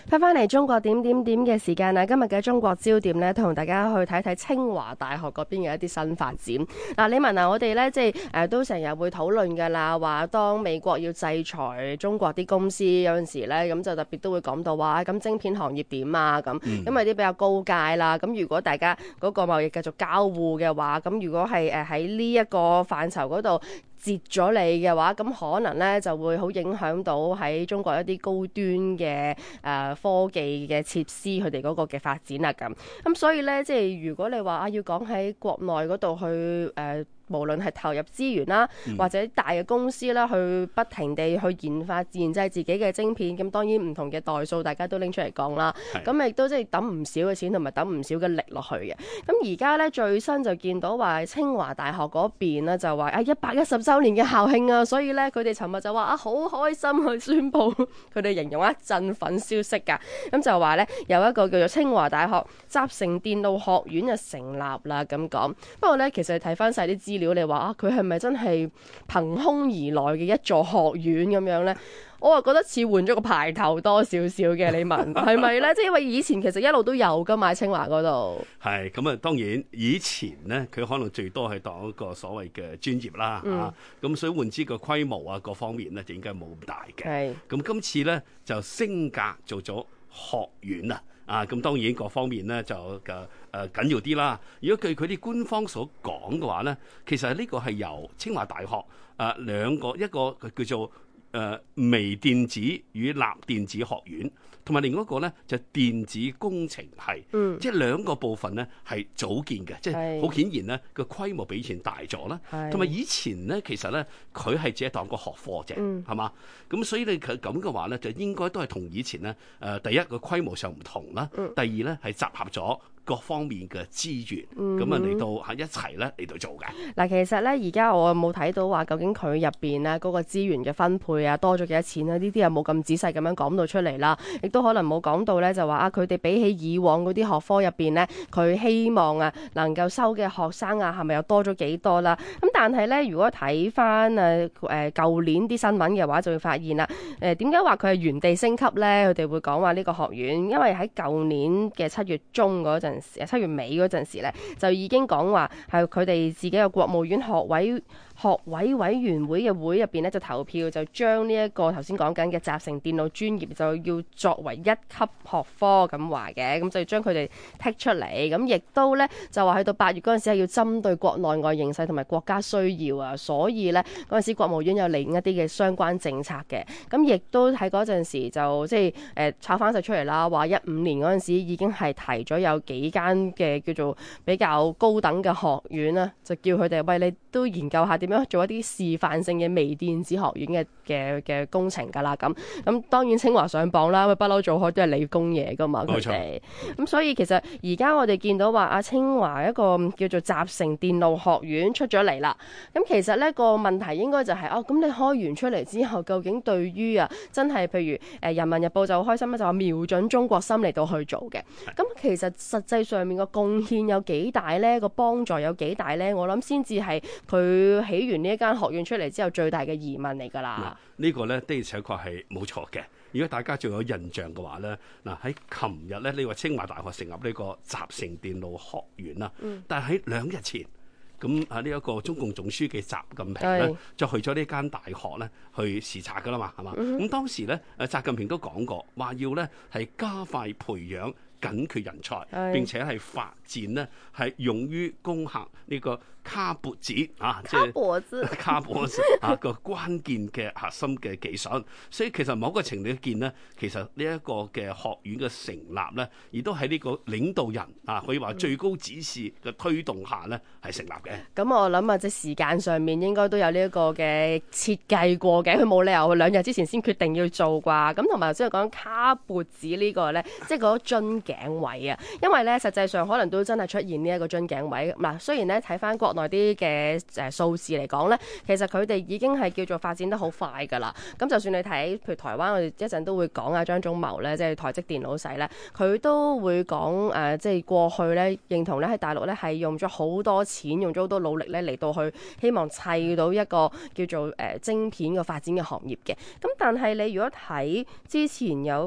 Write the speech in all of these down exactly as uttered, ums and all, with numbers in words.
翻返嚟中國點點點嘅時間啦，今日嘅中國焦點呢，同大家去睇睇清華大學嗰邊嘅一啲新發展。嗱，李文啊，我哋呢，即係誒、呃、都成日會討論㗎啦，話當美國要制裁中國啲公司有陣時呢，咁就特別都會講到話咁晶片行業點啊咁，因為啲比較高階啦。咁如果大家嗰個貿易繼續交互嘅話，咁如果係誒喺呢一個範疇嗰度截咗你嘅話，咁可能咧就會好影響到喺中國一啲高端嘅誒、呃、科技嘅設施佢哋嗰個嘅發展啦咁。咁所以咧，即係如果你話啊要講喺國內嗰度去誒。呃無論係投入資源啦，或者大嘅公司啦，去不停地去研發、研製自己嘅晶片，咁當然唔同嘅代數，大家都拎出嚟講啦。咁亦都即係抌唔少嘅錢同埋抌唔少嘅力落去嘅。咁而家咧最新就見到話清華大學嗰邊咧就話啊一百一十週年嘅校慶啊，所以咧佢哋尋日就話啊好開心去宣佈，佢哋形容一振奮消息㗎。咁就話咧有一個叫做清華大學集成電路學院就成立啦咁講。不過咧其實睇翻晒啲資料，你話啊，佢係咪真係憑空而來嘅一座學院咁樣呢？我啊覺得似換咗個牌頭多少少嘅，你問係咪呢？即係因為以前其實一路都有噶嘛，清華嗰度係咁啊。當然以前呢，佢可能最多係當一個所謂嘅專業啦，嚇、嗯。咁、啊、所以換之個規模啊，各方面呢，就應該冇咁大嘅。係咁今次呢，就升格做咗學院啊。啊，咁當然各方面咧就嘅誒、呃、緊要啲啦。如果據佢啲官方所講嘅話咧，其實呢個係由清華大學誒、呃、兩個一個叫做誒、呃、微電子與立電子學院，同埋另外一個咧就電子工程系，嗯、即係兩個部分咧係組建嘅，即係好顯然咧個規模比以前大咗啦。同埋以前咧其實咧佢係只係當個學科啫，係、嗯、嘛？咁所以你佢咁嘅話咧，就應該都係同以前咧誒、呃、第一個規模上唔同啦，嗯、第二咧係集合咗各方面嘅資源，咁啊嚟到喺一齊咧嚟到做嘅。嗱， 其實咧而家我冇睇到話究竟佢入邊咧嗰個資源嘅分配啊多咗幾多錢啊？呢啲又冇咁仔細咁樣講到出嚟啦，亦都可能冇講到咧就話啊佢哋比起以往嗰啲學科入邊咧，佢希望啊能夠收嘅學生啊係咪又多咗幾多啦？咁但係咧如果睇翻誒誒舊年啲新聞嘅話，就會發現啦誒點解話佢係原地升級咧？佢哋會講話呢個學院，因為喺舊年嘅七月中嗰陣。七月尾嗰陣時咧，就已經講話係佢哋自己嘅國務院學委學委委員會嘅會入邊咧，就投票就將呢一個頭先講緊嘅集成電路專業就要作為一級學科咁話嘅，咁就要將佢哋剔出嚟。咁亦都咧就話去到八月嗰陣時係要針對國內外形勢同埋國家需要啊，所以咧嗰陣時國務院有另一啲嘅相關政策嘅。咁亦都喺嗰陣時就即係誒抄翻晒出嚟啦，話一五年嗰陣時已經係提咗有幾間嘅叫做比較高等嘅學院啦，就叫佢哋喂，你都研究下點樣做一啲示範性嘅微電子學院嘅嘅嘅工程㗎啦。咁咁當然清華上榜啦，不嬲做開都係理工嘢㗎嘛，佢哋咁所以其實而家我哋見到話啊清華一個叫做集成電路學院出咗嚟啦。咁其實呢個問題應該就係、是、哦，咁你開完出嚟之後，究竟對於啊真係譬如誒、呃、人民日報就好開心啦，就話瞄準中國心嚟到去做嘅。咁其實實際上面個貢獻有幾大呢？個幫助有幾大呢？我諗先至係佢起完呢一間學院出嚟之後最大嘅疑問嚟㗎啦。 嗱，呢個呢的而且確係冇錯嘅。如果大家仲有印象嘅話呢，嗱喺琴日呢，你話清華大學成立呢個集成電路學院啦，嗯、但係喺兩日前，咁啊呢一個中共總書記習近平呢，就去咗呢間大學呢去視察㗎啦嘛，係嘛？咁、嗯、當時呢，誒習近平都講過，話要呢係加快培養緊缺人才，並且係發展呢係用於攻克呢個卡脖子啊，即係卡脖子卡脖子啊個關鍵嘅核心嘅技術。所以其實某個程度見呢，其實呢一個嘅學院嘅成立呢，亦都喺呢個領導人啊可以話最高指示嘅推動下呢係成立嘅。 咁、嗯、我諗啊，即係時間上面應該都有呢一個嘅設計過嘅，佢冇理由兩日之前先決定要做啩。咁同埋頭先講卡脖子呢個呢，即係嗰樽頸位啊，因為呢實際上可能都真係出現呢一個樽頸位。嗱，雖然呢睇翻國內啲嘅誒數字嚟講呢，其實佢哋已經係叫做發展得好快㗎啦。咁就算你睇譬如台灣，我哋一陣都會講啊張忠謀呢，即係台積電老細呢，佢都會講誒，即係過去呢認同呢喺大陸呢係用咗好多錢，用咗好多努力呢嚟到去希望砌到一個叫做誒晶片嘅發展嘅行業嘅。咁但係你如果睇之前有一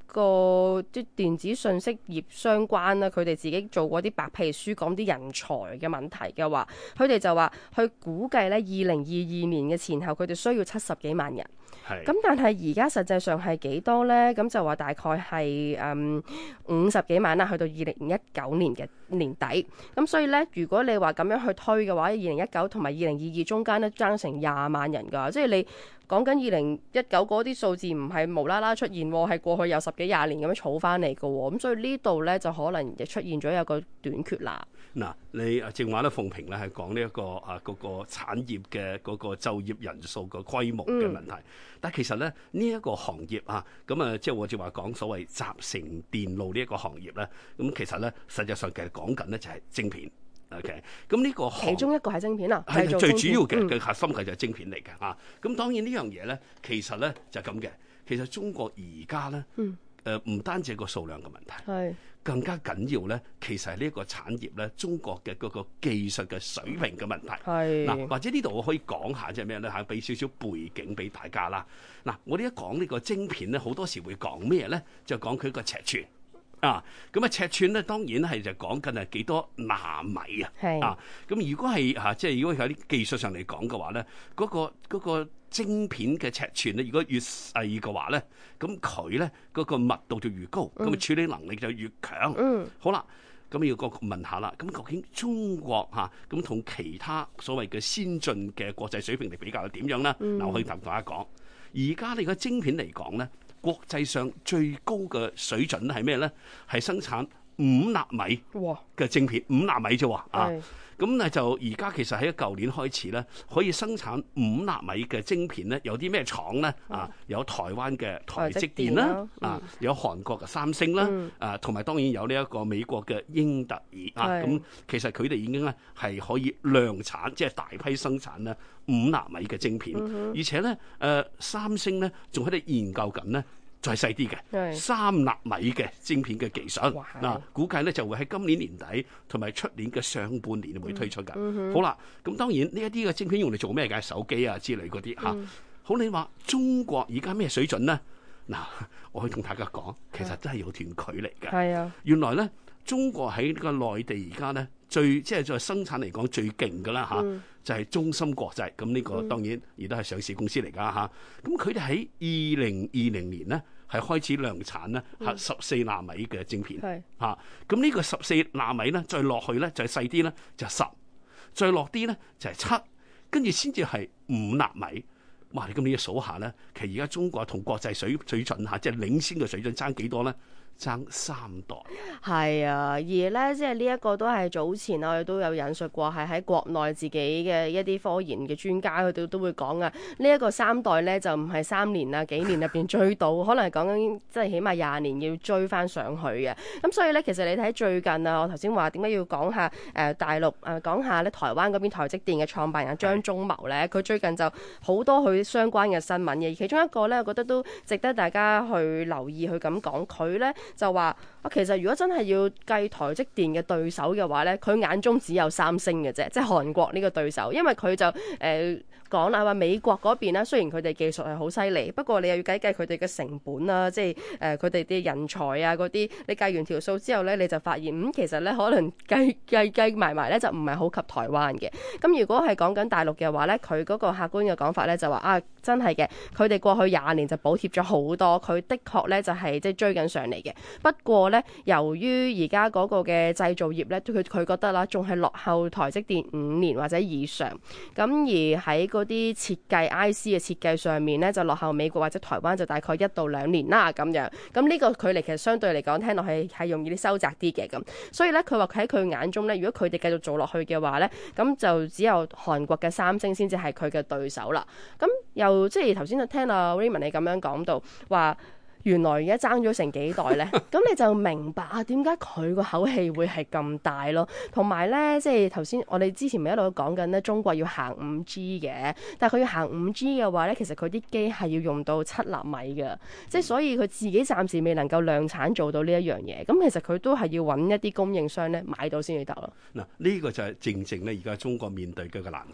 個即電子信息業相關啦，佢哋自己做過啲白皮書講啲人才嘅問題嘅話，佢哋就話佢估計咧二零二二年嘅前後，佢哋需要七十幾萬人。咁但係而家實際上係幾多呢？咁就話大概係誒五十幾萬啦，去到二零一九年嘅年底。咁所以呢，如果你話咁樣去推嘅話，二零一九同埋二零二二中間呢，爭成廿萬人㗎。即係你講緊二零一九嗰啲數字唔係無啦啦出現，係過去有十幾廿年咁樣儲翻嚟嘅。咁所以呢度呢，就可能就出現咗有個短缺啦。 嗱，你正話咧，鳳萍咧係講呢一個啊嗰個產業嘅嗰個就業人數個規模嘅問題，嗯、但係其實咧呢一個行業啊，咁啊即係我就話講所謂集成電路呢一個行業咧，咁其實咧實際上其實講緊咧就係晶片。OK， 咁呢個其中一個係晶片啊， 係最主要嘅嘅嗯、 核心嘅就係晶片嚟嘅啊。咁當然呢樣嘢咧，其實咧就係咁嘅。其實中國而家咧，誒、嗯、唔、呃、單止係個數量嘅問題，係更加緊要咧，其實係呢一個產業咧，中國嘅嗰個技術嘅水平嘅問題。係嗱，或者呢度我可以講下即係咩咧嚇，俾少少背景俾大家啦。嗱，我哋一講呢個晶片咧，好多時會講咩咧？就講佢個尺寸。啊，咁啊尺寸咧，當然係就講緊係幾多納米啊，啊，咁如果係嚇，即係如果喺啲技術上嚟講嘅話咧，嗰個嗰個晶片嘅尺寸咧，如果越細嘅話咧，咁佢咧嗰個密度就越高，咁啊、嗯、處理能力就越強。嗯，好啦，咁要個問下啦，咁究竟中國嚇咁同其他所謂嘅先進嘅國際水平嚟比較係點樣咧？嗱、嗯，我可以同大家講，而家你個晶片嚟講咧。國際上最高嘅水準係咩咧？係生產五納米嘅晶片，五納米啫喎啊！咁咧就而家其實喺舊年開始咧，可以生產五納米嘅晶片咧，有啲咩廠咧啊？有台灣嘅台積電啦，啊，有韓國嘅三星啦，啊，同埋當然有呢一個美國嘅英特爾啊。咁其實佢哋已經咧係可以量產，即係大批生產咧五納米嘅晶片，而且咧誒三星咧仲喺度研究緊咧。再細啲嘅三納米嘅晶片嘅技術，嗱、啊、估計咧就會喺今年年底同埋出年嘅上半年會推出㗎。嗯、好啦，咁當然呢一啲嘅晶片用嚟做咩嘅？手機啊之類嗰啲嚇。嗯、好，你話中國而家咩水準咧？嗱、啊，我可以同大家講，其實真係有段距離嘅。係啊，原來咧中國喺呢個內地而家咧最即係在生產嚟講最勁㗎啦嚇，嗯、就係中芯國際。咁呢個當然亦都係上市公司嚟㗎嚇。咁佢哋喺二零二零年咧。係開始量產咧，係十四納米嘅晶片，嚇咁呢個十四納米咧，再落去咧就係細啲咧，就係十，再落啲咧就係七，跟住先至係五納米。哇！你咁你要數下咧，其實而家中國同國際水水準嚇，即係領先嘅水準爭幾多咧？爭三代。 係啊，而咧即係呢一個都係早前我哋都有引述過，係喺國內自己嘅一啲科研嘅專家佢哋都會講啊。呢一個三代咧就唔係三年啊幾年入邊追到，可能係講緊即係起碼廿年要追翻上去嘅。咁所以咧，其實你睇最近啊，我頭先話點解要講下誒、呃、大陸誒、呃、講下咧台灣嗰邊台積電嘅創辦人張忠謀咧，佢最近就好多佢相關嘅新聞嘅，其中一個咧，我覺得都值得大家去留意去咁講，佢咧。就話啊，其實如果真係要計台積電嘅對手嘅話咧，佢眼中只有三星嘅啫，即係韓國呢個對手，因為佢就誒。呃講啦，話美國嗰邊咧，雖然佢哋技術係好犀利，不過你又要計計佢哋嘅成本啦，即係誒佢哋啲人才啊嗰啲，你計完條數之後咧，你就發現嗯其實咧可能計計計埋埋咧就唔係好及台灣嘅。咁如果係講緊大陸嘅話咧，佢嗰個客觀嘅講法咧就話啊，真係嘅，佢哋過去廿年就補貼咗好多，佢的確咧就係即係追緊上嚟嘅。不過咧，由於而家嗰個嘅製造業咧，佢佢覺得啦，仲係落後台積電五年或者以上。咁而喺嗰啲設計 I C 嘅設計上面咧，就落後美國或者台灣就大概一到兩年啦咁樣。咁呢個距離其實相對嚟講聽落去係容易啲收窄啲嘅咁。所以咧，佢話喺佢眼中咧，如果佢哋繼續做落去嘅話咧，咁就只有韓國嘅三星先至係佢嘅對手啦。咁又即係頭先就聽阿 Raymond 你咁樣講到話。原來而家爭咗成幾代呢，咁你就明白啊點解佢個口氣會係咁大咯。同埋呢，即係頭先我哋之前咪一路講緊呢，中國要行五 G 嘅，但係佢要行五 G 嘅話呢，其實佢啲機係要用到七納米嘅，即係所以佢自己暫時未能夠量產做到呢一樣嘢。咁其實佢都係要揾一啲供應商呢買到先至得咯。 嗱，呢個就係正正呢而家中國面對嘅個難題。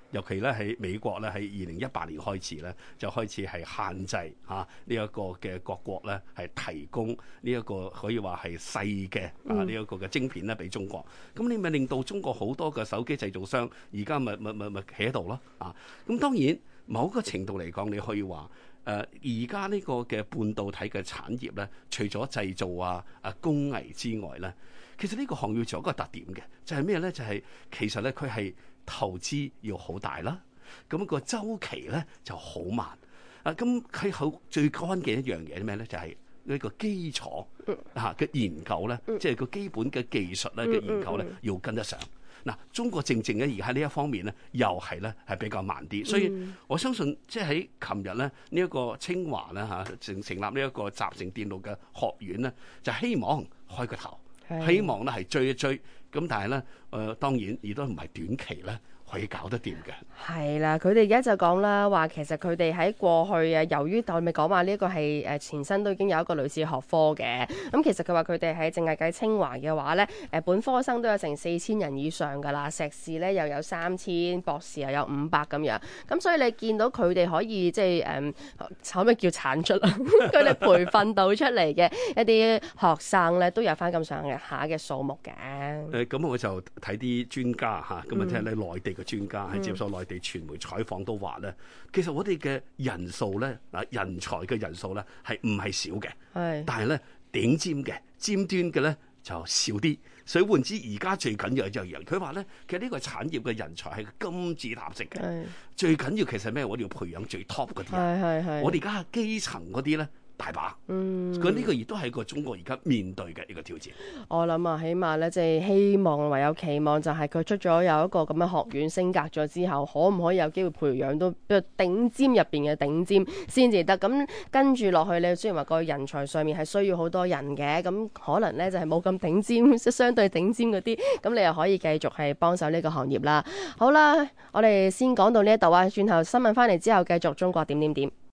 尤其咧喺美國咧喺二零一八年開始咧就開始係限制嚇呢一個嘅各國咧係提供呢一個可以話係細嘅啊呢一個嘅晶片咧俾中國。咁你咪令到中國好多嘅手機製造商而家咪咪咪咪企喺度咯啊！咁當然某個程度嚟講，你可以話誒而家呢個嘅半導體嘅產業咧，除咗製造啊啊工藝之外咧，其實呢個行業仲有一個特點嘅，就係咩咧？就係、是、其實咧佢係投資要好大啦，咁、那個周期咧就好慢啊！咁佢好最關鍵一樣嘢咩咧？就係、是、呢個基礎嚇嘅研究咧，即係個基本嘅技術咧嘅研究咧，要跟得上。嗱，中國正正咧而喺呢一方面咧，又係咧係比較慢啲，所以我相信即係喺琴日咧呢一、這個清華咧嚇成成立呢一個集成電路嘅學院咧，就希望開個頭，希望咧係追一追，咁但係咧誒當然亦都唔係短期咧可以搞得掂嘅。 係啦，佢哋而家就講啦，話其實佢哋喺過去啊，由於我咪講話呢一個係誒前身都已經有一個類似學科嘅，咁其實佢話佢哋喺淨係計清華嘅話咧，誒本科生都有成四千人以上㗎啦，碩士咧又有三千，博士又有五百咁樣，咁所以你見到佢哋可以即係誒，可唔可以叫產出啊？佢哋培訓到出嚟嘅一啲學生咧，都有翻咁上下嘅數目嘅。 誒咁我就睇啲專家嚇，咁啊即係咧內地嘅專家喺接受內地傳媒採訪都話咧，其實我哋嘅人數咧，嗱人才嘅人數咧係唔係少嘅，係，但係咧頂尖嘅尖端嘅咧就少啲。所以換之，而家最緊要就係人。佢話咧，其實呢個產業嘅人才係金字塔式嘅，最緊要其實咩？我哋要培養最 top 嗰啲人，係係係我哋而家基層嗰啲咧。大把，嗯，咁呢個亦都係個中國而家面對嘅一個挑戰。 我諗啊，起碼咧，即係希望唯有期望就係佢出咗有一個咁嘅學院升格咗之後，可唔可以有機會培養到頂尖入邊嘅頂尖先至得？咁跟住落去，你雖然話個人才上面係需要好多人嘅，咁可能咧就係冇咁頂尖，即相對頂尖嗰啲，咁你又可以繼續係幫手呢個行業啦。好啦，我哋先講到呢一度啊，轉頭新聞翻嚟之後繼續中國點點點。